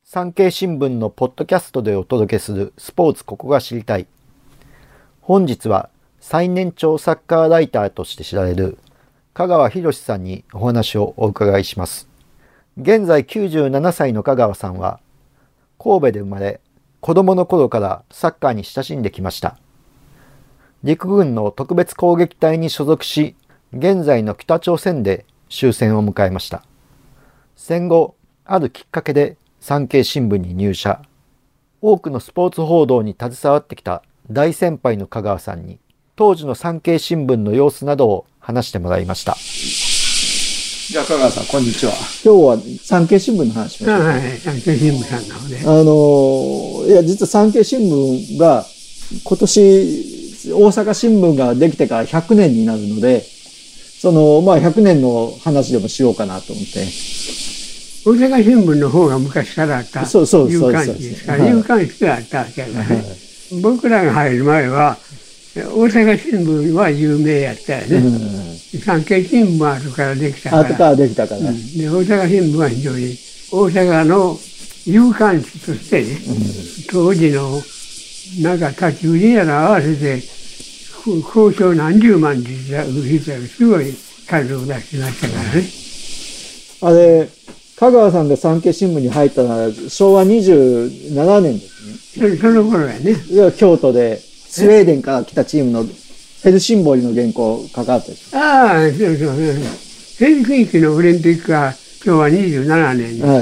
産経新聞のポッドキャストでお届けするスポーツここが知りたい。本日は最年長サッカーライターとして知られる香川博さんにお話をお伺いします。現在97歳の香川さんは神戸で生まれ、子供の頃からサッカーに親しんできました。陸軍の特別攻撃隊に所属し、現在の北朝鮮で終戦を迎えました。戦後、あるきっかけで産経新聞に入社。多くのスポーツ報道に携わってきた大先輩の香川さんに、当時の産経新聞の様子などを話してもらいました。 じゃあ香川さん、こんにちは。 今日は産経新聞の話しましょう。 はい、産経新聞さんなので。 実は産経新聞が今年大阪新聞ができてから100年になるので、100年の話でもしようかなと思って。 大阪新聞の方が昔からあった有刊誌ですから、有刊誌があったわけだからね。僕らが入る前は、大阪新聞は有名やったよね。産経新聞は後からできたから。 後からできたから。 で、大阪新聞は非常に大阪の有刊誌としてね、当時のなんか立ち売りやら合わせて、交渉何十万ですごい数を出してましたからね。 あれ、香川さんが産経新聞に入ったのは昭和27年ですね。その頃やね。 京都でスウェーデンから来たチームのヘルシンボリの原稿関わったでしょ。 ああ、そうそう。ヘルシンキのオリンピックは昭和27年ですから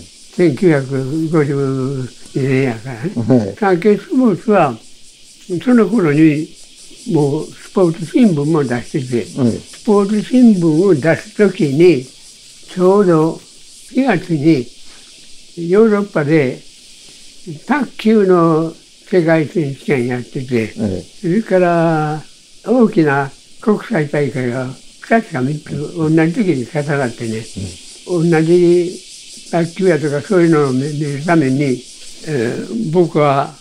、1952年やからね。産経スポーツはその頃にもうスポーツ新聞も出してて、スポーツ新聞を出すときにちょうど4月にヨーロッパで卓球の世界選手権やってて、それから大きな国際大会が2つか3つ同じ時に重なってね、同じ卓球やとかそういうのを見るために、僕は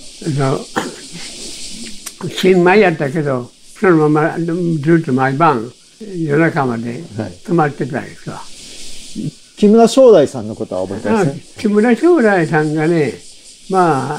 新米やったけどそのままずっと毎晩夜中まで泊まってたんですわ。 木村正代さんのことは覚えてますね。 木村正代さんがね、日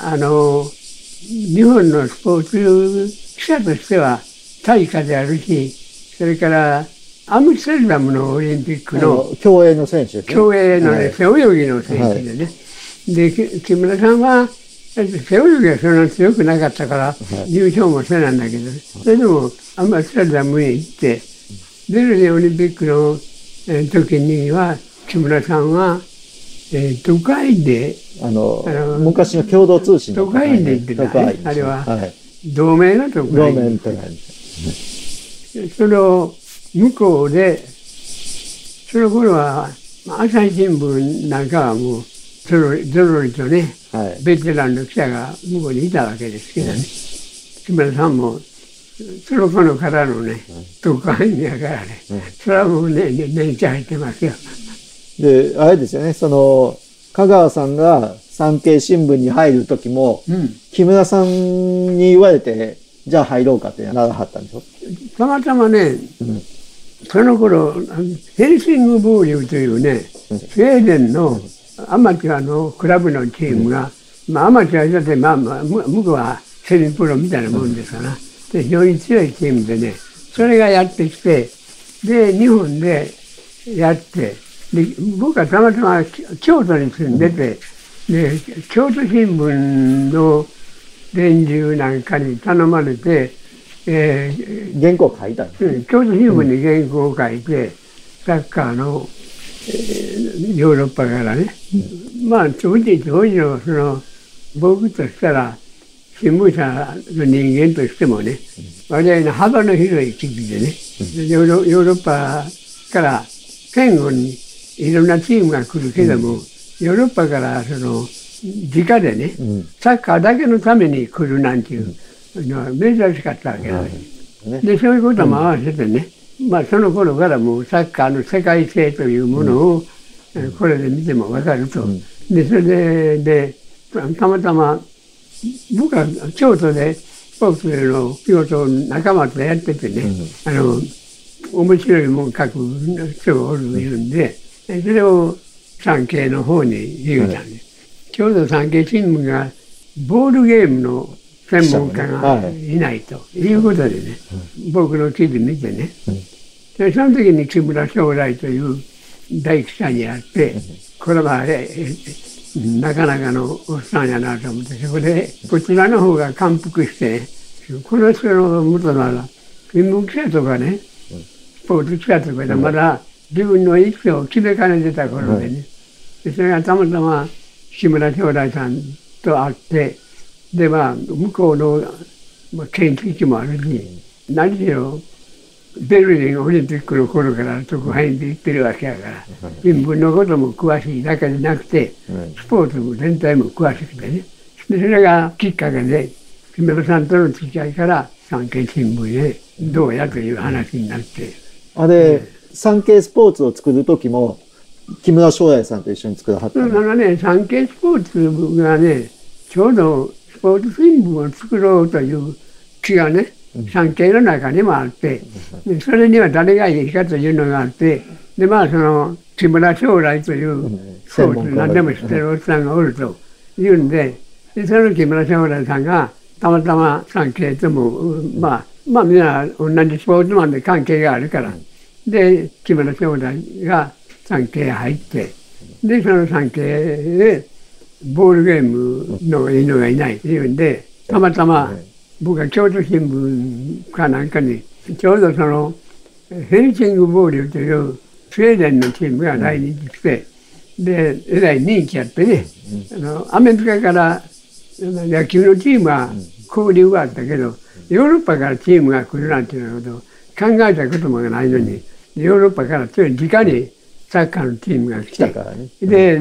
本のスポーツ記者としては大家であるし、それからアムステルダムのオリンピックの競泳の選手ですね。 競泳のね、背泳ぎの選手でね。で、木村さんは背泳ぎはそんなに強くなかったから優勝もせなんだけど、それでもアムステルダムへ行ってベルリンオリンピックの時には木村さんは都会で昔の共同通信の都会で行ってたね。あれは同盟の都会。 同盟の都会。 その向こうでその頃は朝日新聞なんかはもうぞろりとね、ベテランの記者が向こうにいたわけですけどね。木村さんもその頃からのね、都会にやからね、それはもうね、年季入ってますよ。 で、あれですよね、香川さんが産経新聞に入る時も、木村さんに言われて、じゃあ入ろうかってならはったんでしょ。 たまたまね、その頃、ヘルシングボーリューというね、スウェーデンのアマチュアのクラブのチームが、アマチュアだって、向こうはセミプロみたいなもんですから、非常に強いチームでね、それがやってきて、で、日本でやって、で、僕はたまたま京都に住んでて、で、京都新聞の連中なんかに頼まれて、 原稿を書いたんですね。京都新聞に原稿を書いて、サッカーの、ヨーロッパからね、当時の僕としたら、新聞社の人間としてもね、割合の幅の広い記事でね、ヨーロッパから戦後にいろんなチームが来るけども、ヨーロッパから直でね、サッカーだけのために来るなんていうのは珍しかったわけです。で、そういうことも合わせてね、その頃からもうサッカーの世界性というものを、これで見ても分かると。で、それで、たまたま、僕は京都でスポーツの仕事を仲間とやっててね、面白いもん書く人がおるいるんで、それを産経の方に言うたんです。 ちょうど産経新聞がボールゲームの専門家がいないということでね、僕の記事見てね、でその時に木村将来という大記者に会って、これはなかなかのおっさんやなと思って、そこでこちらの方が感服して、ね、この人の元なら新聞記者とかね、スポーツ記者とかでまだ自分の意思を決めかねてた頃でね、でそれがたまたま木村将来さんと会って、で向こうの研究機もあるし、何しろベルリンオリンピックの頃から特派員で行ってるわけやから、新聞のことも詳しいだけじゃなくて、スポーツも全体も詳しくてね。でそれがきっかけで、木村さんとの付き合いから産経新聞へどうやという話になって。 あれ、産経スポーツを作る時も、木村将来さんと一緒に作らはったの？ ね、産経スポーツがね、ちょうどスポーツ新聞を作ろうという気がね、産経の中にもあって、それには誰がいいかというのがあって、でその木村将来というスポーツ何でも知ってるおっさんがおるというんで、その木村将来さんがたまたま産経ともみんな同じスポーツマンで関係があるから、で木村将来が産経へ入って、でその産経でボールゲームの犬がいないっていうんで、たまたま僕は京都新聞かなんかにちょうどそのヘルシングボールというスウェーデンのチームが来日して、でえらい人気あってね、アメリカから野球のチームは交流があったけど、ヨーロッパからチームが来るなんていうことを考えたこともないのに、ヨーロッパから直にサッカーのチームが来て、で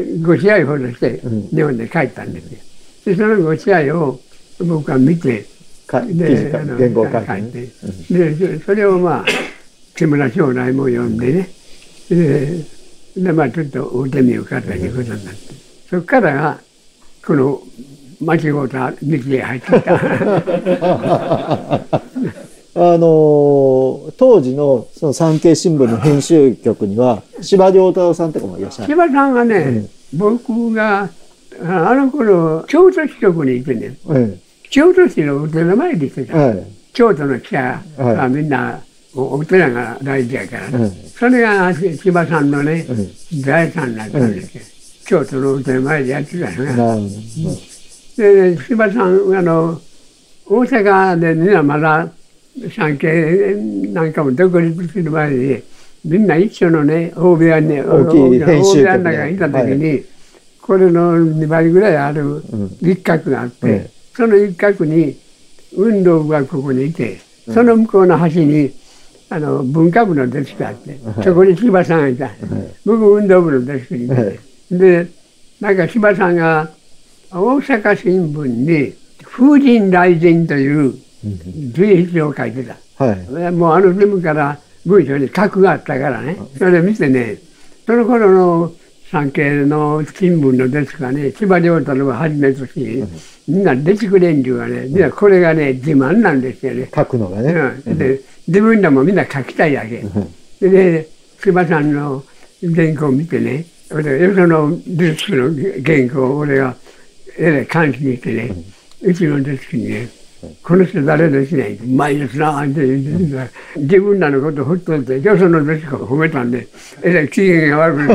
5試合ほどして日本で帰ったんですよ。でその5試合を僕は見て、 原稿を書いて、 でそれを木村将来も読んでね、でちょっと会うてみようかということになって、そこからがこの間違うた道へ入ってきた。 当時のその産経新聞の編集局には司馬遼太郎さんとかもいらっしゃる。 司馬さんがね、僕があの頃京都支局にいてね、京都市のお寺参りしてた、京都の記者はみんなお寺が大事やから、それが司馬さんのね、財産だったんですよ。京都のお寺参りやってたのが。で司馬さん大阪でみんなまだ産経なんかも独立する前にみんな一緒のね大部屋に大部屋の中にいた時に、これの2倍ぐらいある一角があって、その一角に運動部がここにいて、その向こうの端に文化部のデスクがあって、そこに司馬さんがいた。僕運動部のデスクにいて、でなんか司馬さんが大阪新聞に風神雷神という随筆を書いてた。もう全部から文章に格があったからね、それ見てね、その頃の産経の新聞のデスクがね、司馬遼太郎をはじめとし、みんなデスク連中がね、みんなこれがね自慢なんですよね。 書くのがね。 で自分らもみんな書きたいわけ。で司馬さんの原稿を見てね、そのデスクの原稿を俺が監視にしてね、うちのデスクにね、この人誰でしない、うまいですなって言って、自分らのことをほっといて、よそのデスクを褒めたんで、機嫌が悪くな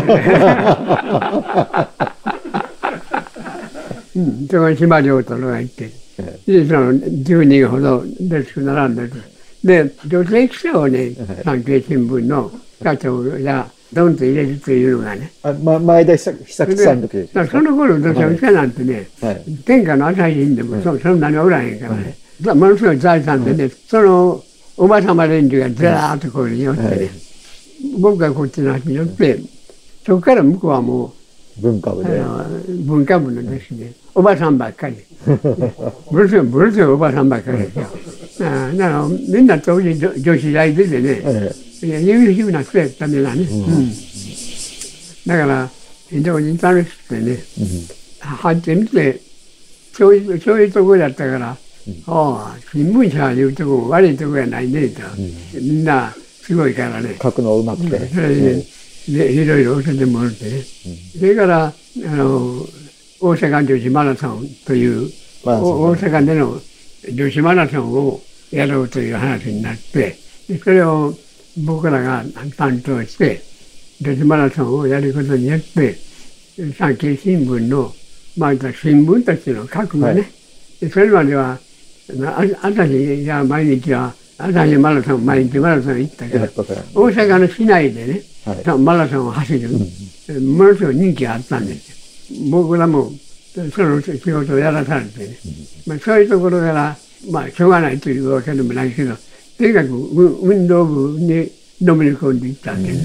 ってね。そこに司馬遼太郎が行って、でその10人ほどデスク並んでて、で女性記者をね、産経新聞の課長がドンと入れるというのがね、 前田久樹さんの時ですか。 その頃女性記者なんてね、天下の朝日にでもそんなにおらへんからね、ものすごい財産でね、そのおばさま連中がずらーっとここに寄ってね、僕がこっちの端に寄って、そこから向こうはもう文化部で文化部のですね、おばさんばっかり、ものすごいおばさんばっかりですよ。だからみんな当時女子大出てね、優秀な人やったんだね、だから非常に楽しくてね、入ってみてそういうところだったから、新聞社いうとこ悪いとこやないねと、みんなすごいからね、 書くのうまくて、 それでいろいろ教えてもらってね、それから大大阪女子マラソンという、大阪での女子マラソンをやろうという話になって、でそれを僕らが担当して、女子マラソンをやることによって、産経新聞の、まあ、新聞としての核がね、はい、それまでは、朝日が毎日は、朝日マラソン、毎日マラソン行ったけど、大阪の市内でね、はい、マラソンを走る、ものすごい人気があったんですよ。僕らも、その仕事をやらされてね、まあ、そういうところから、まあ、しょうがないというわけでもないけど、とにかく運動部にのめり込んでいったんです。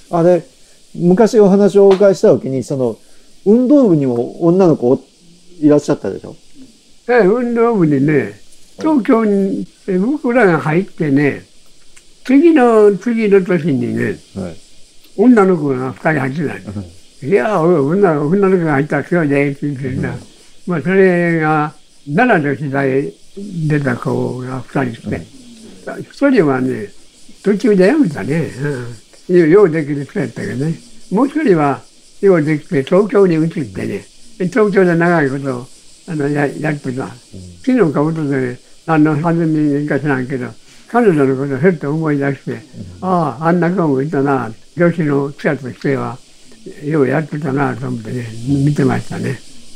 あれ、昔お話をお伺いした時に、その、運動部にも女の子いらっしゃったでしょ？ 運動部にね、東京に僕らが入ってね、次の年にね、はい、女の子が2人入ってたんです。いや、女の子が入ったら今日でって言ってた。まあ、それが、奈良の時代出た子が2人来て、1人はね、途中で辞めたね。ようできる人やったけどね。もう1人は、ようできて東京に移ってね、東京で長いことやってた。昨日かおととい、何の弾みか知らんけど、彼女のことをふっと思い出して、ああ、あんな子もいたな、女子の記者としては、ようやってたなと思ってね、見てましたね。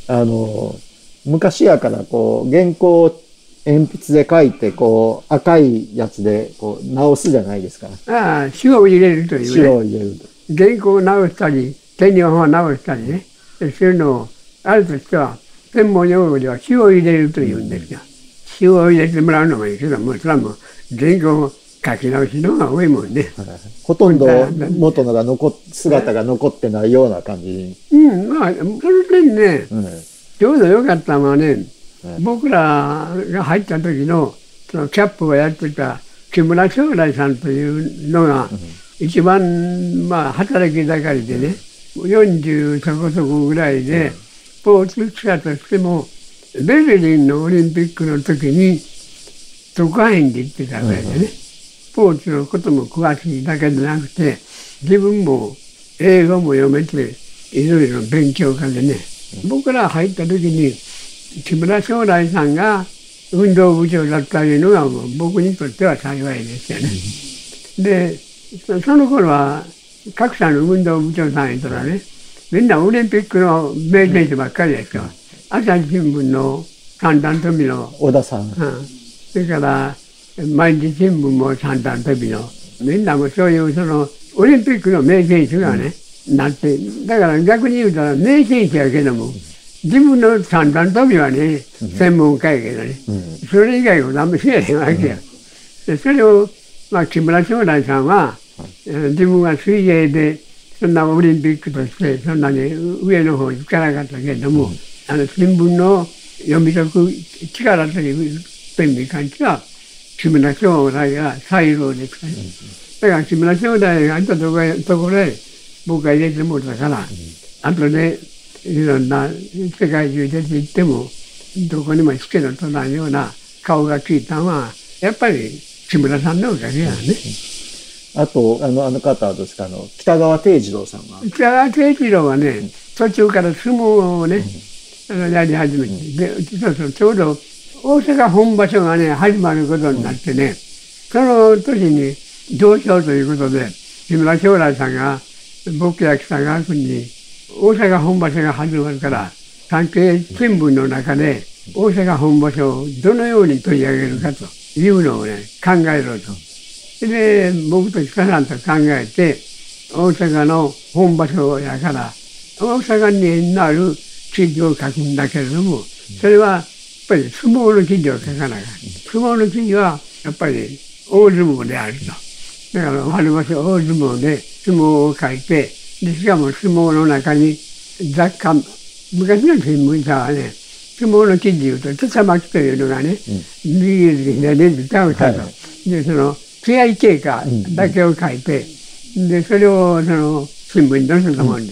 昔やからこう原稿を鉛筆で書いてこう赤いやつでこう直すじゃないですか。 ああ、塩を入れるというね。 塩を入れると。 原稿を直したり、手にを直したりね、そういうのをあるとしては専門用語では塩を入れるというんですよ。塩を入れてもらうのもいいけど、もうそれはもう原稿を書き直しの方が多いもんね。 ほとんど元のが姿が残ってないような感じ。 まあその点ね、ちょうど良かったのはね、僕らが入った時のそのキャップをやってた木村将来さんというのが一番まあ働き盛りでね、40そこそこぐらいでスポーツ記者としてもベルリンのオリンピックの時に特派員で行ってたぐらいでね、スポーツのことも詳しいだけでなくて、自分も英語も読めていろいろ勉強家でね、僕ら入った時に木村将来さんが運動部長だったというのが僕にとっては幸いですよね。で、その頃は各社の運動部長さんいたらね、みんなオリンピックの名選手ばっかりですよ。朝日新聞の三段跳びの小田さん、 それから毎日新聞も三段跳びの、みんなもそういうそのオリンピックの名選手がね、なって、だから逆に言うたら名選手やけども、自分の三段跳びはね、専門家やけどね、それ以外は何もしやへんわけや。でそれを、まあ、木村将来さんは、自分は水泳でそんなオリンピックとしてそんなに上の方に行かなかったけれども、新聞の読み解く力という点に関しては木村将来が最後ですから、だから木村将来があったところへ僕が入れてもらったから、後でいろんな世界中出て行ってもどこにも引けのとないような顔がついたのはやっぱり木村さんのおかげやね。 あとあの方はですか、北川貞次郎さんは。 北川貞次郎はね、途中から相撲をね、やり始めて、でちょうど大阪本場所がね始まることになってね、その年に同賞ということで木村将来さんが僕や北川君に大阪本場所が始まるから産経新聞の中で大阪本場所をどのように取り上げるかというのをね考えろと。で僕と北さんと考えて、大阪の本場所やから大阪になる記事を書くんだけれども、それはやっぱり相撲の記事を書かなかった。相撲の記事はやっぱり大相撲であると。だから春場所大相撲で相撲を書いて、でしかも相撲の中に雑貨、昔の新聞社はね、相撲の記事言うと手さばきというのがね、右で左で倒したと。でその試合経過だけを書いて、でそれをその新聞に載せたもんです。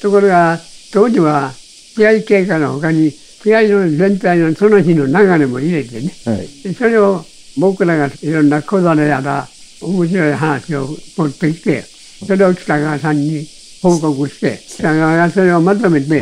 ところが当時は試合経過の他に試合の全体のその日の流れも入れてね、でそれを僕らがいろんな小皿やら面白い話を持ってきて、それを北川さんに報告して、北川がそれをまとめて、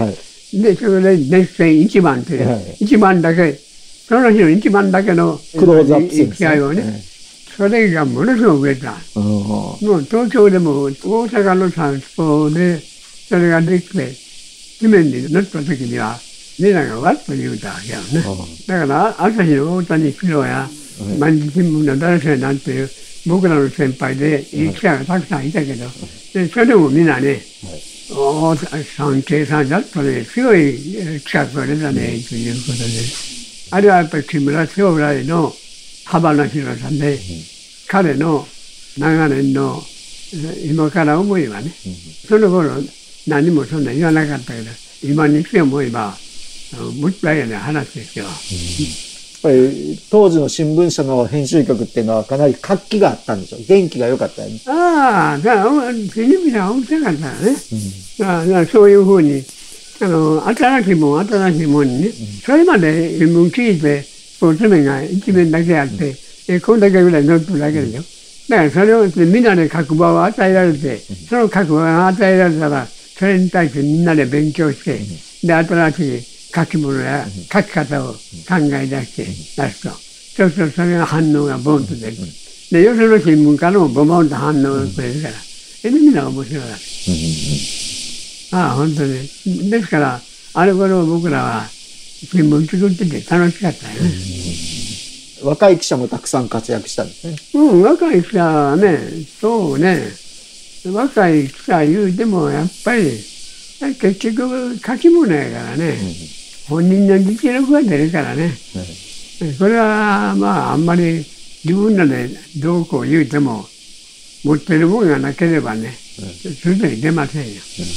で、それで熱戦1番という、1番だけ、その日の1番だけのクローズアップ戦試合をね、それがものすごく売れた。もう東京でも大阪のサウスポーで、それができて、地面に乗った時には、みんながわっと言うたわけよね。だから、朝日の大谷史郎や、毎日新聞の誰せなんていう、僕らの先輩で、いい記者がたくさんいたけど、でそれでもみんなね、産経さんだとね、強い企画が出たね、ということで。あれはやっぱり木村将来の幅の広さで、彼の長年の今から思えばね、その頃何もそんな言わなかったけど、今にして思えば、もったいない話ですよ。 やっぱり当時の新聞社の編集局っていうのはかなり活気があったんでしょう。元気が良かったよね。 ああ、だからテレビは面白かったよね。だからそういうふうに新しいもんにね、それまで新聞聞いてスポーツ面が一面だけあって、こんだけぐらい載ってるだけでしょ。だからそれをみんなで書く場を与えられて、その書く場が与えられたら、それに対してみんなで勉強して、で新しい書き物や書き方を考え出して出すと。そうするとそれが反応がボンと出る。で、よその新聞からもボンと反応がくれるから。みんな面白いわけ。ああ、本当に。ですから、あれ頃僕らは新聞作ってて楽しかったよね。 若い記者もたくさん活躍したんですね。 若い記者はね、そうね、若い記者言うてもやっぱり、結局書き物やからね、本人の実力が出るからね。これはまああんまり自分らでどうこう言うても、持ってるものがなければね、すぐに出ませんよ。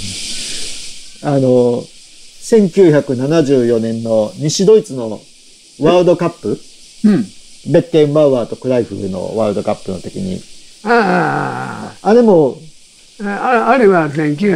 1974年の西ドイツのワールドカップ、ベッテンバウアーとクライフのワールドカップの時に、あれも、 あれは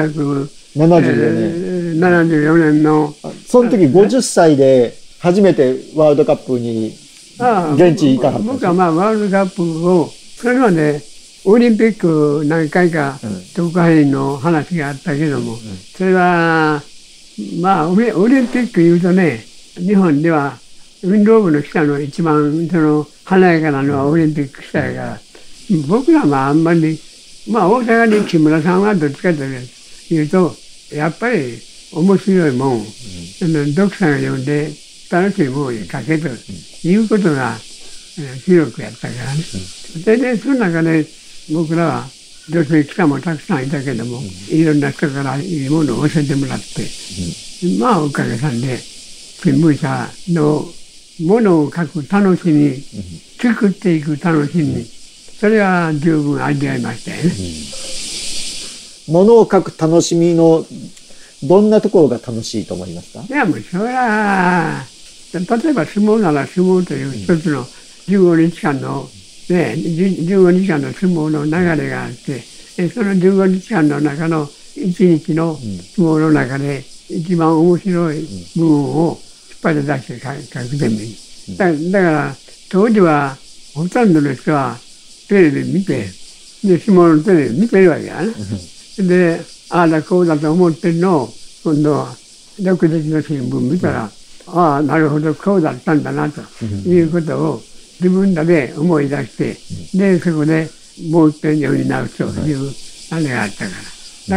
1974年の、 その時50歳で初めてワールドカップに現地行かはった。 僕はまあワールドカップを、それまでオリンピック何回か特派員の話があったけども、それは、まあオリンピック言うとね、日本では運動部の記者の一番華やかなのはオリンピック記者やから、僕らはあんまり、まあ大阪に木村さんはどっちかというと、やっぱり面白いもん、読者が読んで楽しいもんに書けということが広くやったからね。で、その中で僕らは女性記者もたくさんいたけども、いろんな人からいいものを教えてもらって、まあおかげさんで新聞社のものを書く楽しみ、作っていく楽しみ、それは十分味わいましたよね。 ものを書く楽しみのどんなところが楽しいと思いますか？ いやもうそれは、例えば相撲なら相撲という一つの15日間の、ね、15日間の相撲の流れがあって、その15日間の中の1日の相撲の中で一番面白い部分を引っ張り出して書くでもいい。だから当時はほとんどの人はテレビ見て、で相撲のテレビ見てるわけやね。で、ああだこうだと思ってるのを今度は翌日の新聞見たら、ああなるほどこうだったんだなということを自分らで思い出して、でそこでもう一遍読み直すというあれがあったから、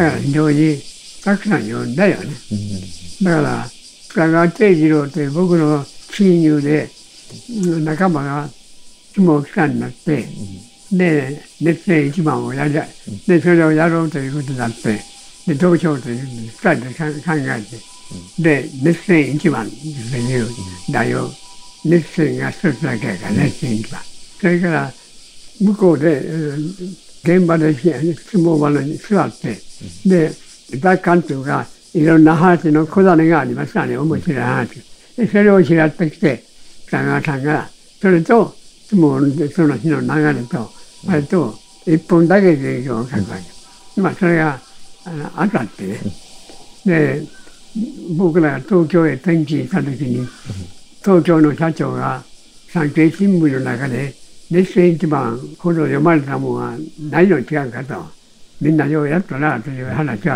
だから非常にたくさん読んだよね。だから深川定次郎という僕の親友で仲間が相撲記者になって、で熱戦一番をやりでそれをやろうということになって、でどうしようという2人で考えて、で熱戦一番という題を、熱戦が一つだけやから熱戦一番、それから向こうで現場で相撲場に座って、で雑感というかいろんな話の小種がありましたね、面白い話で、それを拾ってきて北川さんがそれと相撲でその日の流れとあれと一本だけで書くわけ。まあそれが当たってね。で僕らが東京へ転勤した時に、東京の社長が産経新聞の中で熱戦一番ほど読まれたものは何の違うかと、みんなようやったなという話は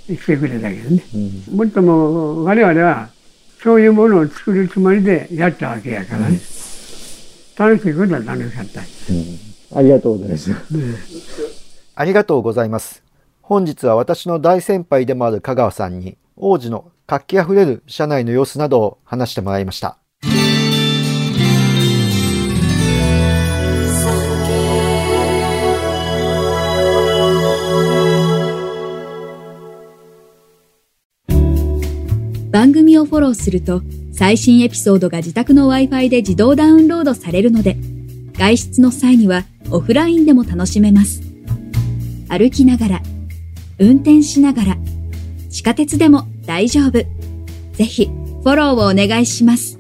してくれたけどね。もっとも我々はそういうものを作るつもりでやったわけやからね。楽しいことは楽しかった。 ありがとうございます。ありがとうございます。本日は私の大先輩でもある香川さんに王子の活気あふれる社内の様子などを話してもらいました。 番組をフォローすると最新エピソードが自宅の Wi-Fi で自動ダウンロードされるので、外出の際にはオフラインでも楽しめます。歩きながら、運転しながら、地下鉄でも大丈夫。ぜひフォローをお願いします。